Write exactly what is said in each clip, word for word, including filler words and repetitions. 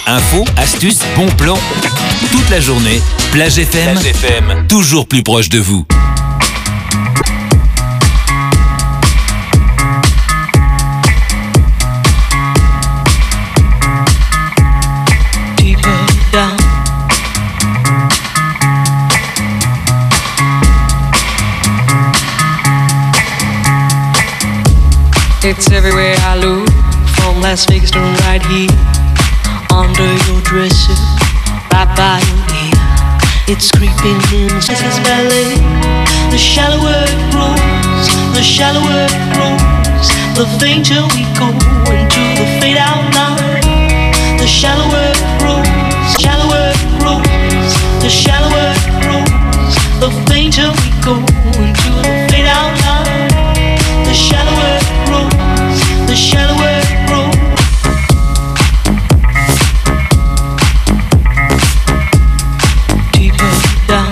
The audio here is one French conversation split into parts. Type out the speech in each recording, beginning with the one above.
Infos, astuces, bons plans. Toute la journée, Plage F M, Plage F M, toujours plus proche de vous. It's everywhere I look, from Las Vegas to right here, under your dresser, right by your ear. It's creeping in, this is ballet. The shallower it grows, the shallower it grows, the fainter we go into the fade out line. The shallower it grows, shallower it grows, the shallower it grows, the fainter we go into the fade out line. The shallower it grows, the shallower it grows. Deeper down.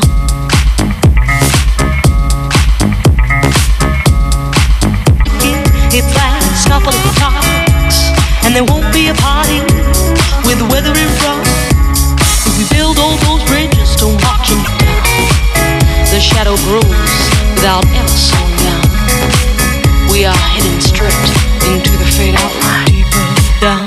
It, it lasts a couple of talks, and there won't be a party with the weather in front. If we build all those bridges to watch them down, the shadow grows without ever slowing down. We are heading straight into the fade out line. Deeper down.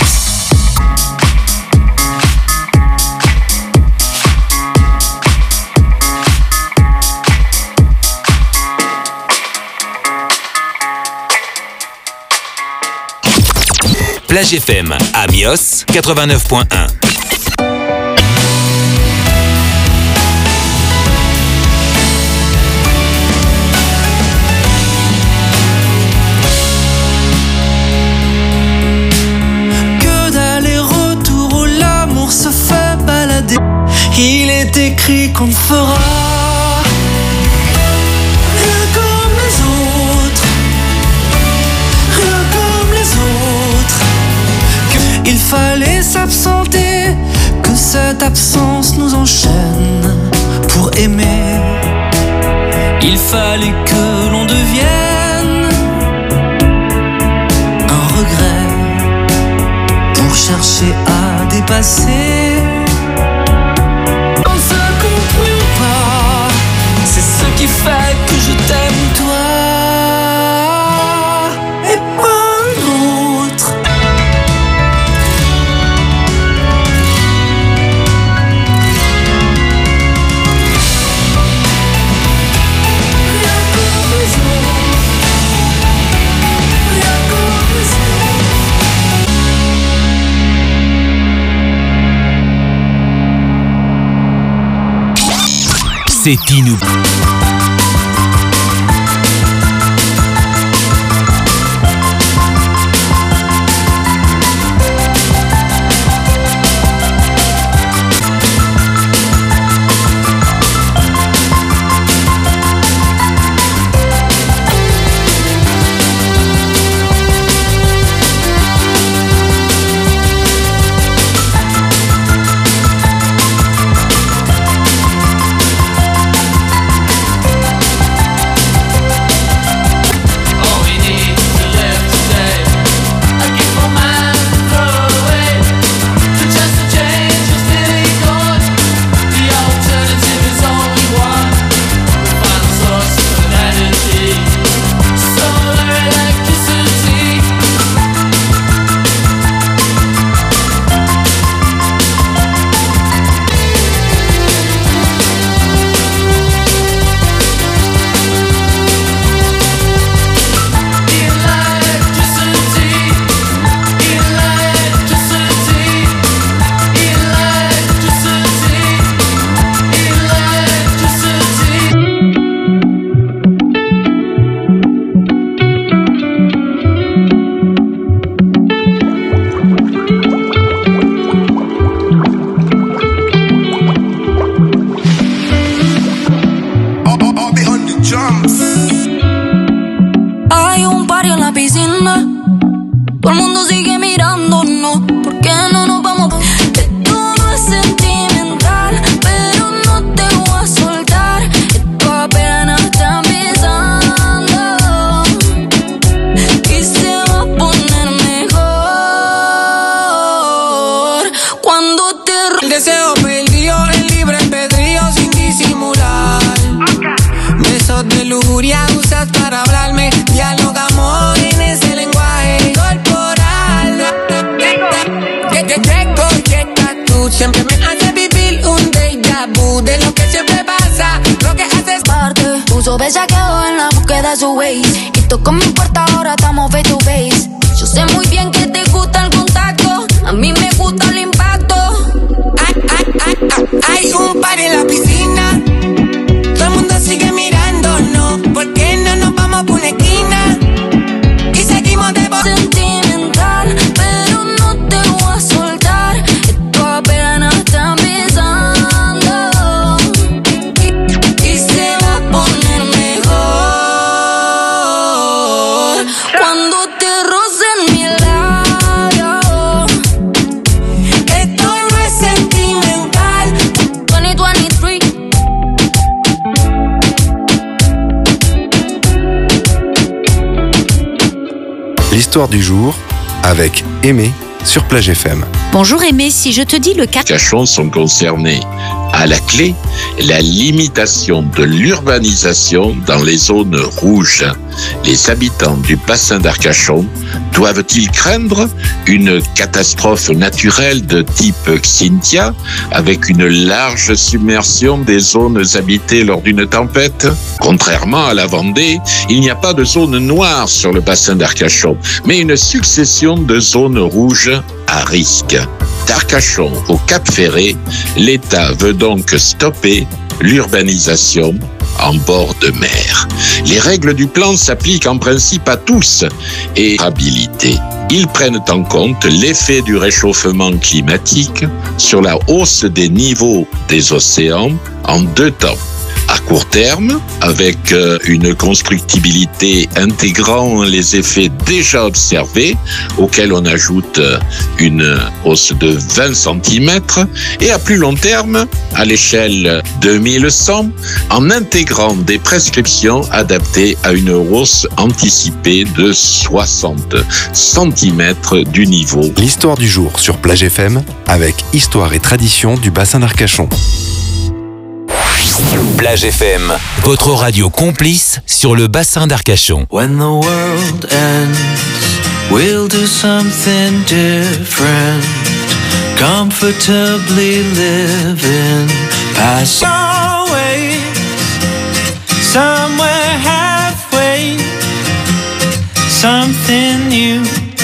Plage F M, Amios, quatre-vingt-neuf point un. Il est écrit qu'on fera rien comme les autres, rien comme les autres. Qu'il fallait s'absenter, que cette absence nous enchaîne pour aimer. Il fallait que l'on devienne un regret pour chercher à dépasser. C'est ce qui fait que je t'aime toi et pas un autre. Rien comme les autres, rien comme les autres. C'est inoubliable. puso bellaqueo en la búsqueda de su way. Y tocó mi puerta, ahora estamos face to face. Yo sé muy bien que te gusta el contacto, a mí me gusta el impacto. Hay, hay, hay, hay, hay un par en la piscina, todo el mundo sigue mirándonos. ¿Por qué no nos vamos por una esquina y seguimos de bo- Sentimental, pero no te voy a soltar. Esto apenas está empezando y, y se va a poner mejor cuando te rocen mi labio. Esto no es sentimental. veinte veintitrés. L'histoire du jour avec Aimé sur Plage F M. Bonjour Aimé, si je te dis le cas... Arcachon sont concernés. À la clé, la limitation de l'urbanisation dans les zones rouges. Les habitants du bassin d'Arcachon doivent-ils craindre une catastrophe naturelle de type Xynthia avec une large submersion des zones habitées lors d'une tempête? Contrairement à la Vendée, il n'y a pas de zone noire sur le bassin d'Arcachon, mais une succession de zones rouges à risque. D'Arcachon au Cap Ferré, l'État veut donc stopper l'urbanisation en bord de mer. Les règles du plan s'appliquent en principe à tous et habilité. Ils prennent en compte l'effet du réchauffement climatique sur la hausse des niveaux des océans en deux temps. À court terme, avec une constructibilité intégrant les effets déjà observés, auxquels on ajoute une hausse de vingt centimètres, et à plus long terme, à l'échelle deux mille cent, en intégrant des prescriptions adaptées à une hausse anticipée de soixante centimètres du niveau. L'histoire du jour sur Plage F M avec histoire et tradition du bassin d'Arcachon. Plage F M, votre radio complice sur le bassin d'Arcachon. When the world ends, we'll do something different. Comfortably living past always, somewhere halfway, something new.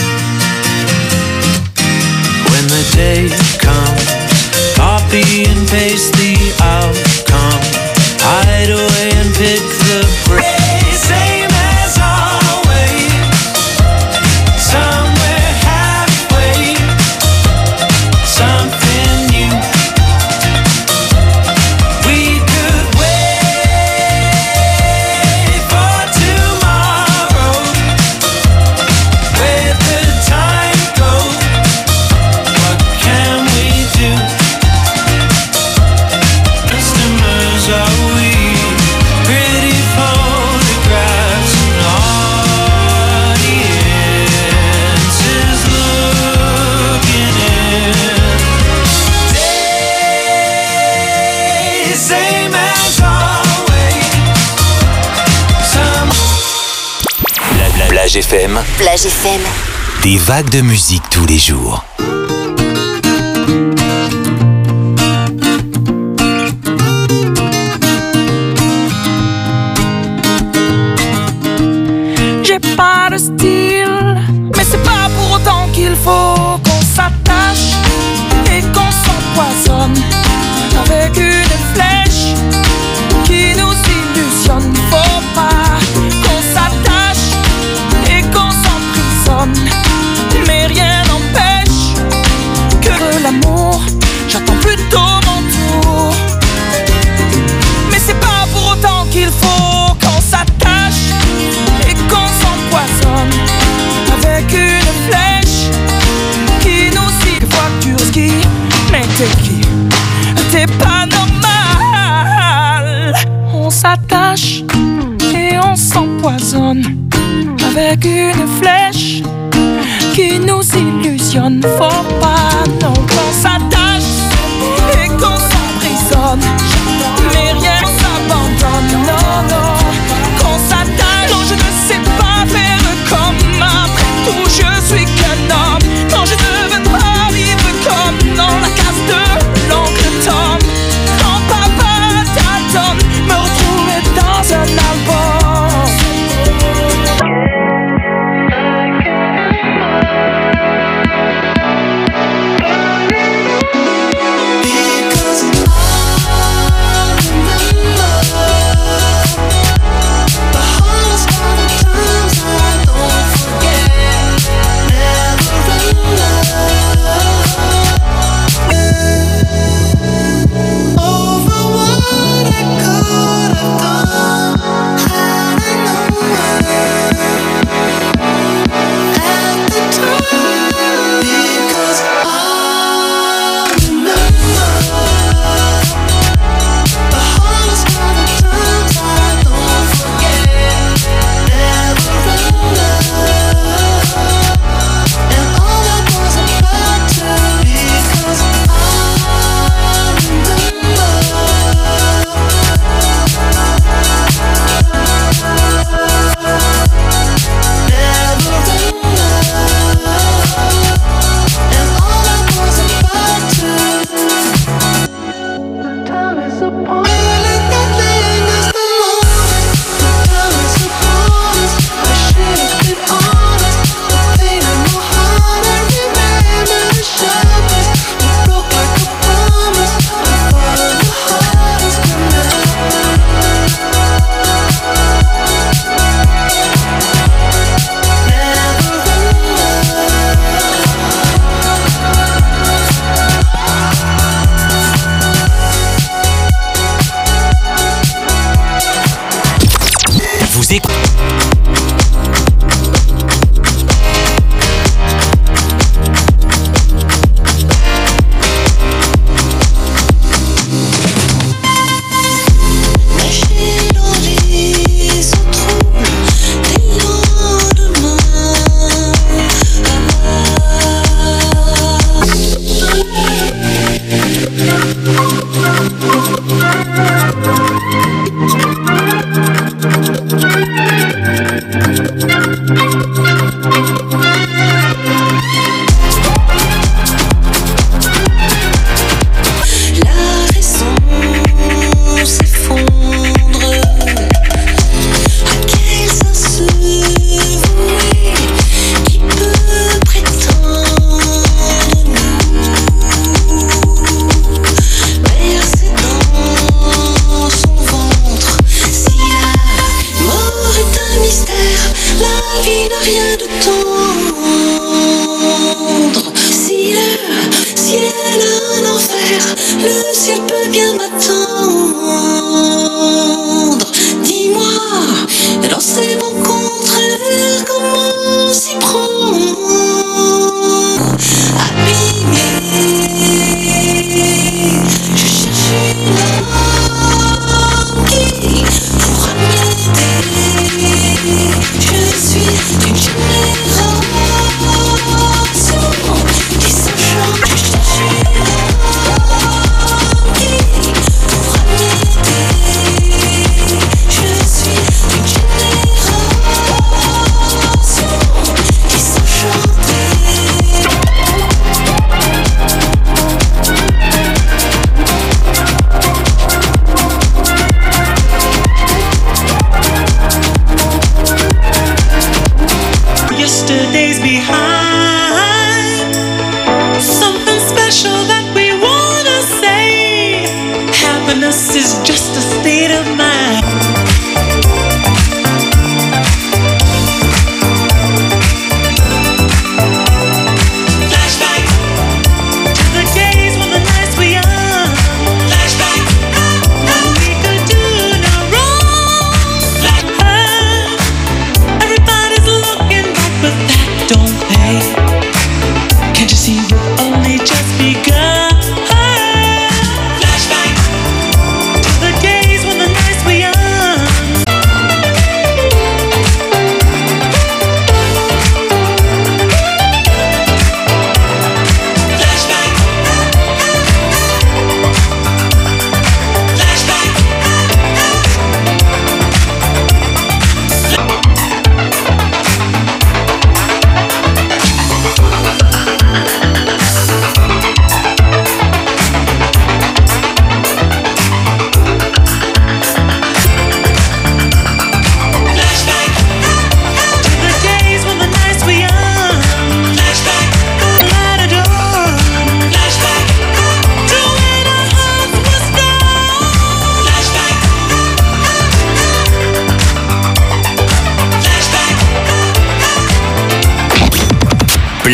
When the day comes, copy and paste the outcome, hide away and pick the brain. Same as always, somewhere halfway, something new. We could wait for tomorrow, where the time goes. What can we do? Customers are we, pretty photographs and audiences looking in. Days same as always. Some La, la- Plage F M, Plage F M. des vagues de musique tous les jours. J'ai pas de style, mais c'est pas pour autant qu'il faut qu'on s'attache et qu'on s'empoisonne avec une flèche qui nous illusionne. Faut pas qu'on s'attache et qu'on s'emprisonne, mais rien n'empêche que l'amour, j'attends plutôt mon tour. Mais c'est pas pour autant qu'il faut qu'on s'attache et qu'on s'empoisonne avec une flèche qui nous dit que voiture ski. Mais t'es qui? T'es pas normal. On s'attache et on s'empoisonne avec une flèche qui nous illusionne. Faut pas non qu'on s'attache et qu'on s'emprisonne, mais rien s'abandonne. Non, non, qu'on s'attache. Non, je ne sais pas faire comme après tout, je suis qu'un homme. Non, je ne veux pas vivre comme dans la case de l'oncle Tom. Quand papa Dalton me retrouvait dans un album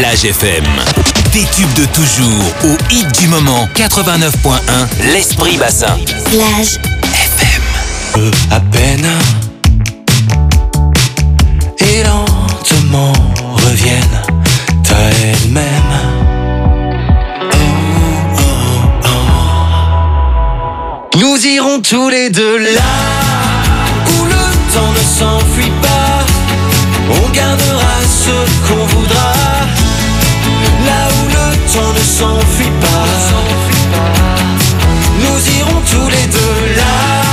Plage F M. Des tubes de toujours au hit du moment. quatre-vingt-neuf point un, l'Esprit Bassin. Plage F M. Peu à peine et lentement reviennent à elle-même. Oh, oh, oh. Nous irons tous les deux là où le temps ne s'enfuit pas. On gardera ce qu'on voudra. Là où le temps ne s'enfuit pas. Nous irons tous les deux là.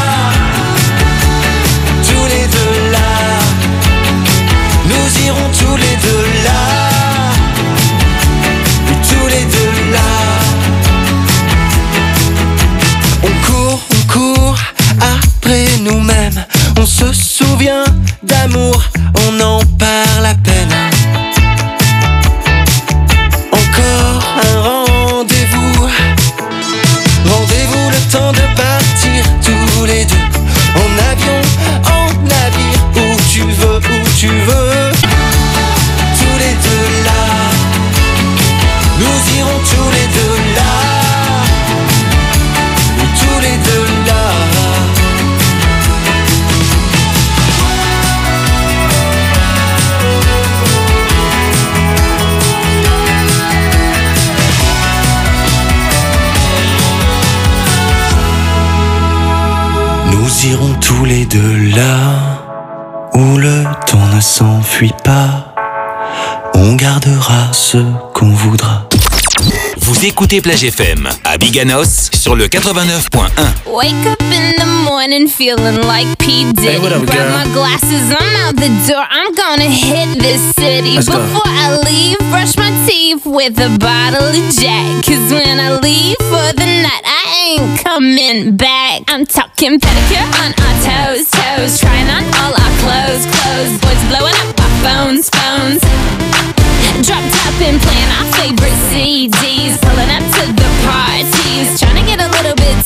Tous les deux là. Nous irons tous les deux là. Tous les deux là. On court, on court après nous-mêmes. On se souvient d'amour, on en parle à peine. Encore un rendez-vous. Rendez-vous le temps de partir tous les deux. En avion, en navire, où tu veux, où tu veux. Tous les deux là. Nous irons tous les deux là. Tous les deux là. Nous irons tous les deux là où le temps ne s'enfuit pas. On gardera ce qu'on voudra. Vous écoutez Plage F M à Biganos sur le quatre-vingt-neuf point un. Wake up in the morning feeling like P. Diddy. Hey, what up, Grab girl? my glasses, I'm out the door. I'm gonna hit this city. Let's go. Before I leave, brush my teeth with a bottle of Jack. Cause when I leave for the night, I ain't coming back. I'm talking pedicure on our toes, toes. Trying on all our clothes, clothes. Boys blowing up our phones, phones. Drop top and playing our favorite C Ds. Pulling up to the parties. Trying to get a little bit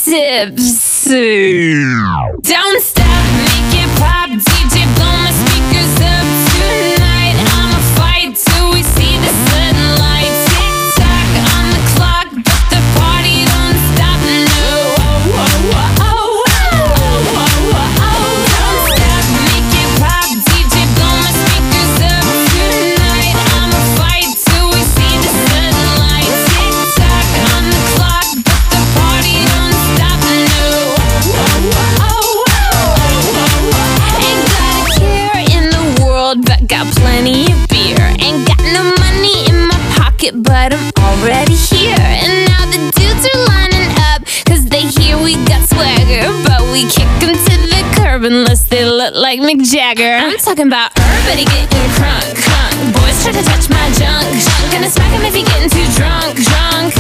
tipsy. Don't stop, make it pop. D J blow my speakers up tonight. I'ma fight till we see the sunlight. Tick tock on the clock, but the party don't stop. No. Oh, oh, oh, oh, oh, oh, oh, oh. Don't stop, make it pop. D J blow my speakers up tonight. I'ma fight till we see the sunlight. Tick tock on the clock, but the party don't stop. No. Oh, oh, oh, oh, oh. Ain't got a care in the world, but got plenty of beer. Ain't got no money in my pocket, but I'm already here. And now the dudes are lining up, cause they hear we got swagger. But we kick them to the curb unless they look like Mick Jagger. I'm talking about everybody getting crunk, crunk. Boys try to touch my junk, junk. Gonna smack him if he getting too drunk, drunk.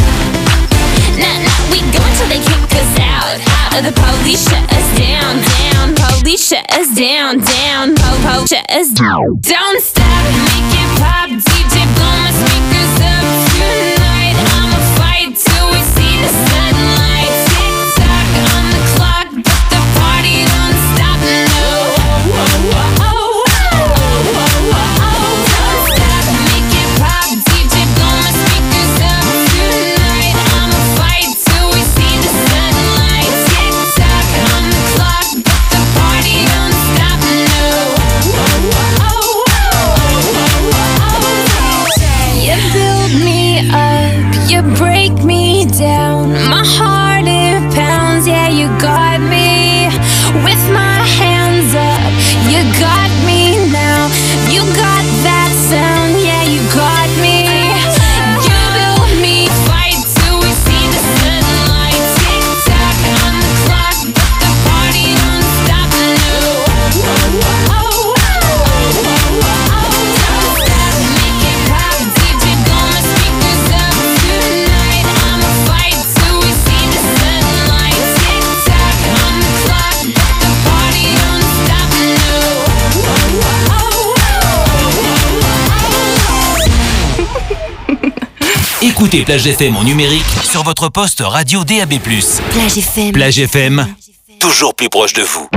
Nah, nah, we go until they kick us out, out. Or the police shut us down, down. Police shut us down, down. Po, po, shut us down. Don't stop, make it pop. D J blow my speakers up tonight. I'ma fight till we see the sunlight. Tick tock on the clock, but the party don't stop. No. Oh, oh, oh, oh, oh, oh, oh, oh. Don't stop, make it pop. D J blow my speakers up tonight. I'ma fight till we see the sunlight. Tick tock on the clock, but the party don't stop. No. Oh, oh, oh, oh, oh, oh. You build me up, you break me down. My heart it pounds, yeah, you got me. With my hands up, you got me now. You got that sound, yeah, you got me. You build me, fight till we see the sunlight. Tick tock on the clock, but the party don't stop. No. Oh, oh, oh, oh, oh, oh. Don't stop, make it pop. D J blow my speakers up tonight. I'ma fight till we see the sunlight. Tick tock on the clock, but the party don't stop. No. Oh, oh, oh, oh, Écoutez Plage F M en numérique sur votre poste radio D A B plus. Plage F M. Plage F M, toujours plus proche de vous.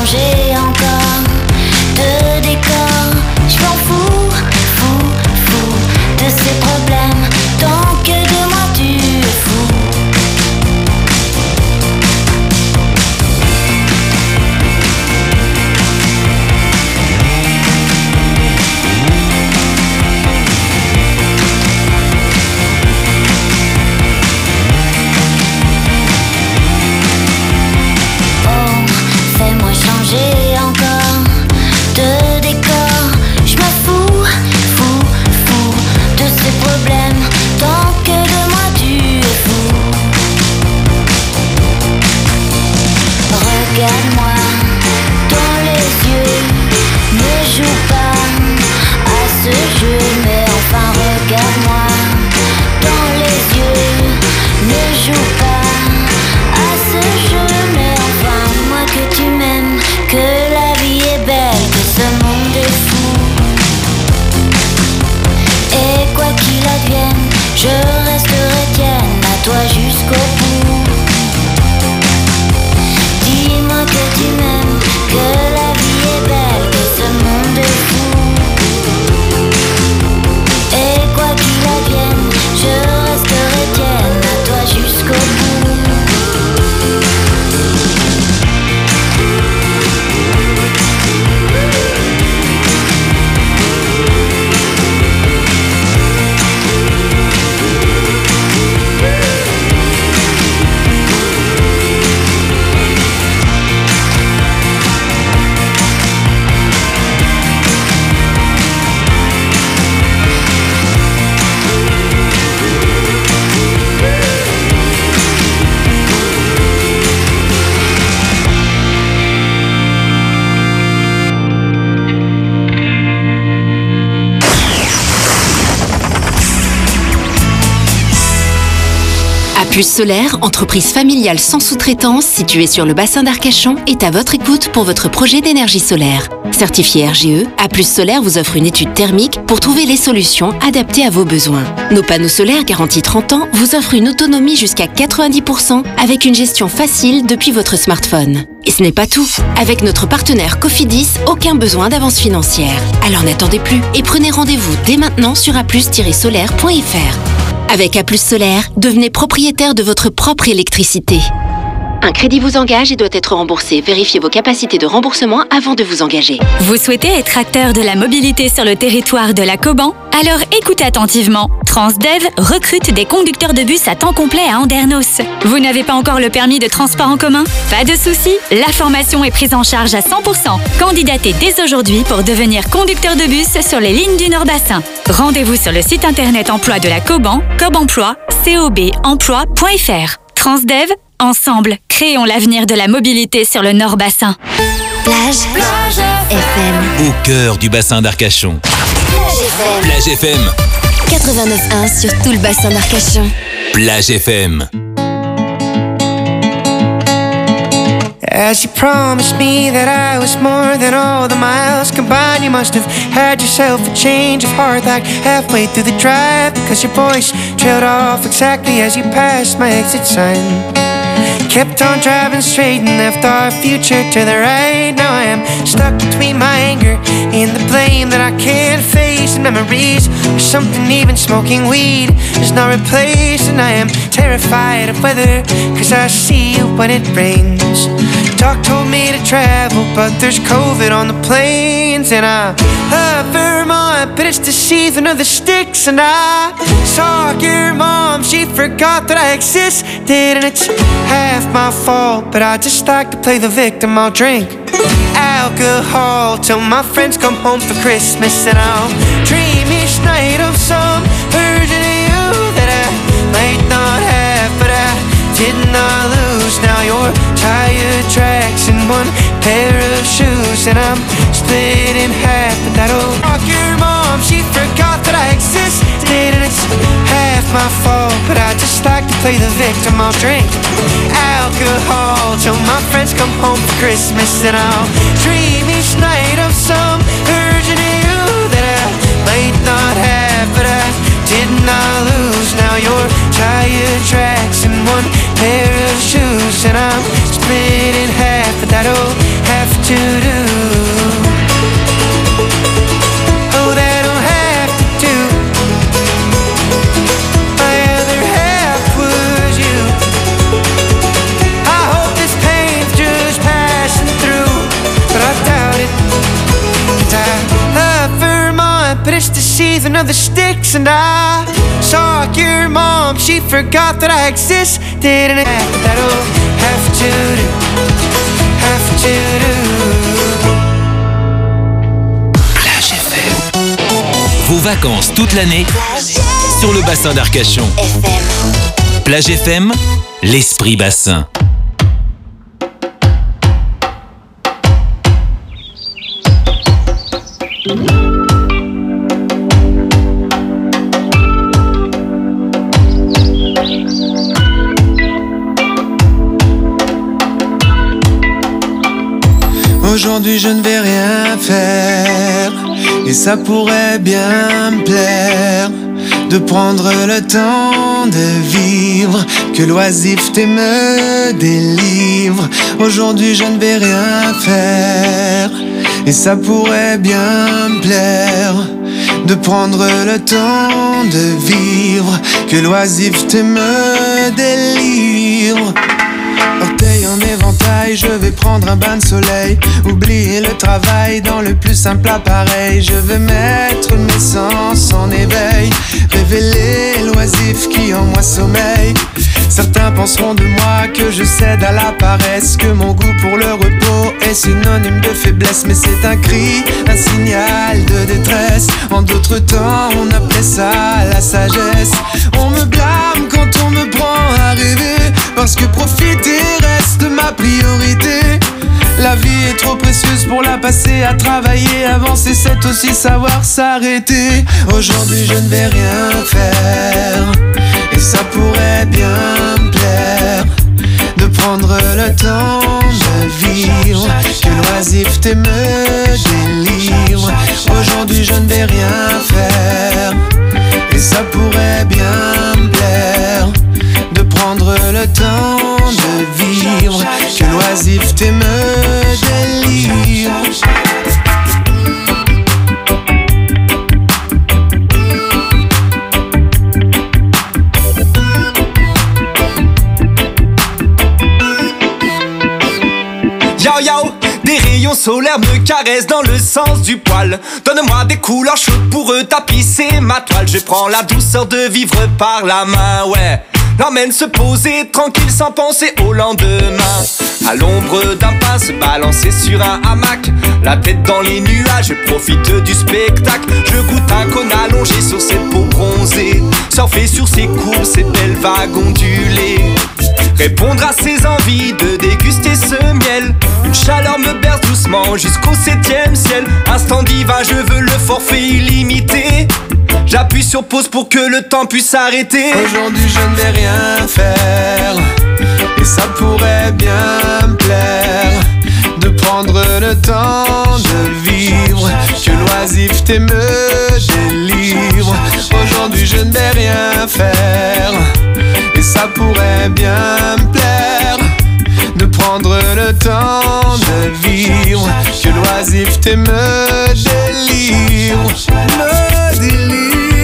changer encore de décor. Je m'en fous, fou, fou de ces problèmes. Tant que de moi tu es fou. Changer encore de décor. Je me fous, fou, fou de ces problèmes. Tant que de moi tu es fou. Regarde-moi dans les yeux. Ne joue pas à ce jeu. Mais enfin regarde-moi dans les yeux. Ne joue pas à ce jeu. Mais enfin moi que tu m'aimes, que la vie est belle, que ce monde est fou. Et quoi qu'il advienne, je resterai tienne à toi jusqu'au bout. Dis-moi que tu m'aimes, que la vie est belle, que ce monde est fou. Et quoi qu'il advienne, je resterai tienne à toi jusqu'au bout. Plus Solaire, entreprise familiale sans sous-traitance située sur le bassin d'Arcachon, est à votre écoute pour votre projet d'énergie solaire. Certifié R G E, A plus Solaire vous offre une étude thermique pour trouver les solutions adaptées à vos besoins. Nos panneaux solaires garantis trente ans vous offrent une autonomie jusqu'à quatre-vingt-dix pour cent avec une gestion facile depuis votre smartphone. Et ce n'est pas tout. Avec notre partenaire Cofidis, aucun besoin d'avance financière. Alors n'attendez plus et prenez rendez-vous dès maintenant sur a plus tiret solaire point f r. Avec A plus Solaire, devenez propriétaire de votre propre électricité. Un crédit vous engage et doit être remboursé. Vérifiez vos capacités de remboursement avant de vous engager. Vous souhaitez être acteur de la mobilité sur le territoire de la Coban? Alors écoutez attentivement. Transdev recrute des conducteurs de bus à temps complet à Andernos. Vous n'avez pas encore le permis de transport en commun? Pas de souci, la formation est prise en charge à cent pour cent. Candidatez dès aujourd'hui pour devenir conducteur de bus sur les lignes du Nord-Bassin. Rendez-vous sur le site internet emploi de la Coban, cobemploi, c o b emploi point f r. Transdev, ensemble, créons l'avenir de la mobilité sur le Nord-Bassin. Plage, Plage F M. Au cœur du bassin d'Arcachon. Plage F M. quatre-vingt-neuf virgule un sur tout le bassin d'Arcachon. Plage F M. As you promised me that I was more than all the miles combined, you must have had yourself a change of heart like halfway through the drive, because your voice trailed off exactly as you passed my exit sign. Kept on driving straight and left our future to the right. Now I am stuck between my anger and the blame that I can't face, and memories or something even smoking weed is not replaced. And I am terrified of weather, cause I see you when it rains. Doc told me to travel, but there's COVID on the planes. And I love Vermont, but it's the season of the sticks. And I saw your mom, she forgot that I existed. And it's half my fault, but I just like to play the victim. I'll drink alcohol till my friends come home for Christmas. And I'll dream each night of some version of you that I might not have, but I did not lose. Now you're tire tracks and one pair of shoes, and I'm split in half, but that'll rock your mom. She forgot that I existed, and it's half my fault, but I just like to play the victim. I'll drink alcohol till my friends come home for Christmas, and I'll dream each night of some version of you that I might not have, but I did not lose. Now you're tire tracks and one pair of shoes, and I'm split in half, but that'll have to to do. Oh, they don't have to do. My other half was you. I hope this pain's just passing through, but I doubt it. And I love Vermont, but it's the season of the sticks. And I saw your mom, she forgot that I existed. And that'll have to do, have to do. Plage F M. Vos vacances toute l'année sur le bassin d'Arcachon. Plage F M, l'esprit bassin. Aujourd'hui je ne vais rien faire, et ça pourrait bien me plaire de prendre le temps de vivre, que l'oisiveté me délivre. Aujourd'hui je ne vais rien faire, et ça pourrait bien me plaire de prendre le temps de vivre, que l'oisiveté me délivre. Orteil en éventail, je vais prendre un bain de soleil, oublier le travail dans le plus simple appareil. Je vais mettre mes sens en éveil, révéler l'oisif qui en moi sommeille. Certains penseront de moi que je cède à la paresse, que mon goût pour le repos est synonyme de faiblesse. Mais c'est un cri, un signal de détresse. En d'autres temps on appelait ça la sagesse. On me blâme quand on me prend à rêver, parce que profiter reste ma priorité. La vie est trop précieuse pour la passer à travailler. Avancer c'est aussi savoir s'arrêter. Aujourd'hui je ne vais rien faire, et ça pourrait bien me plaire de prendre le temps de vivre, que l'oisiveté me délivre. Aujourd'hui je ne vais rien faire, et ça pourrait bien me plaire de prendre le temps de vivre, que l'oisiveté me délivre. Yo yo, des rayons solaires me caressent dans le sens du poil. Donne-moi des couleurs chaudes pour eux tapisser ma toile. Je prends la douceur de vivre par la main, ouais. L'emmène se poser tranquille sans penser au lendemain. À l'ombre d'un pin se balancer sur un hamac, la tête dans les nuages, je profite du spectacle. Je goûte un cône allongé sur cette peau bronzée, surfer sur ses courbes, ces belles vagues ondulées. Répondre à ses envies de déguster ce miel. Une chaleur me berce doucement jusqu'au septième ciel. Instant divin, je veux le forfait illimité. J'appuie sur pause pour que le temps puisse s'arrêter. Aujourd'hui je ne vais rien faire, et ça pourrait bien me plaire de prendre le temps de vivre, que l'oisiveté me délivre. Aujourd'hui je ne vais rien faire, et ça pourrait bien me plaire de prendre le temps de vivre, que l'oisiveté me délivre, me délivre.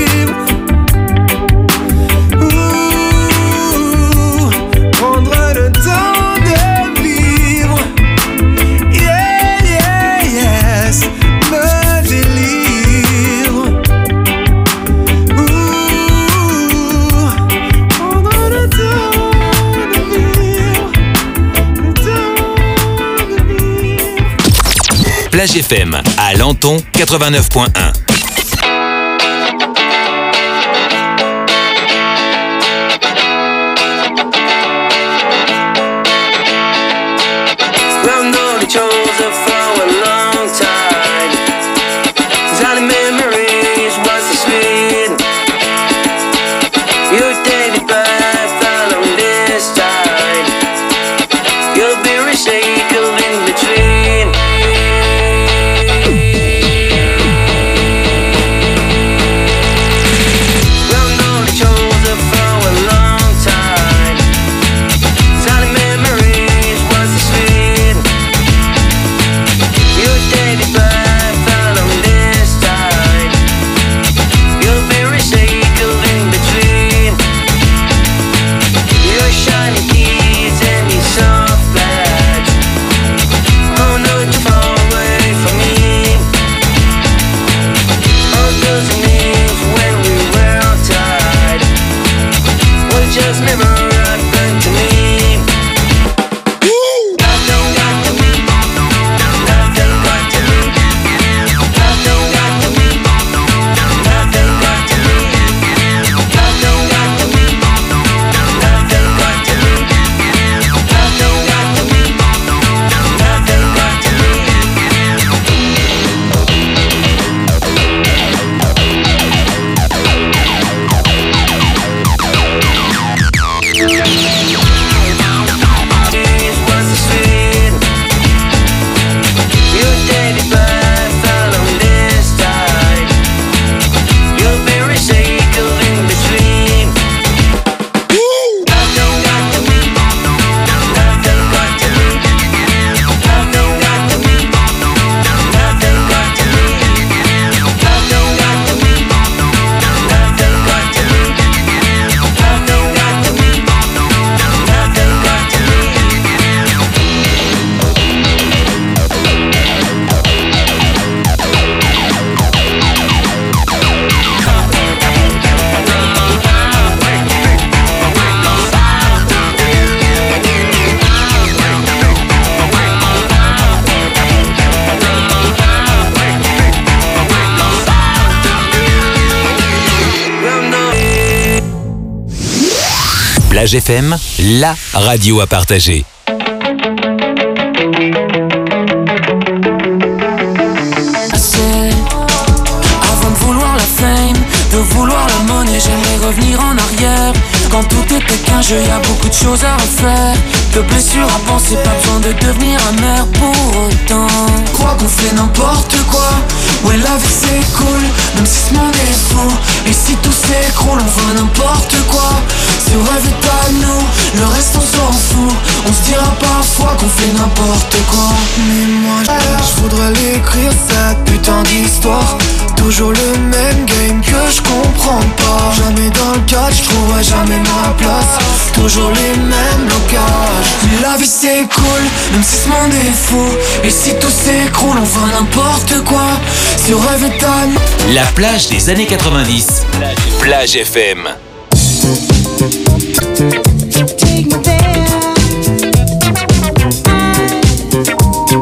Ouh, prendre le temps de vivre, yeah, yeah, yes, me délivre. Ouh, prendre le temps de vivre, le temps de vivre. Plage F M à Lenton quatre-vingt-neuf point un. Recycled in between. Plage F M, la radio à partager. Avant de vouloir la fame, de vouloir la monnaie, j'aimerais revenir en arrière. Quand tout était qu'un jeu, y a beaucoup de choses à refaire. De blessures à penser, pas besoin de devenir amer pour autant. Crois qu'on fait n'importe quoi, ouais la vie c'est cool, même si ce monde est fou. Et si tout s'écroule, on fait n'importe quoi. Ce rêve est à nous, le reste on s'en fout. On se dira parfois qu'on fait n'importe quoi. Mais moi je voudrais l'écrire cette putain d'histoire. Toujours le même game que je comprends pas. Jamais dans le cadre, je trouverai jamais ma place. Toujours les mêmes blocages. Mais la vie c'est cool, même si ce monde est fou. Et si tout s'écroule, on fait n'importe quoi. Ce rêve est à nous. La plage des années quatre-vingt-dix. Plage F M.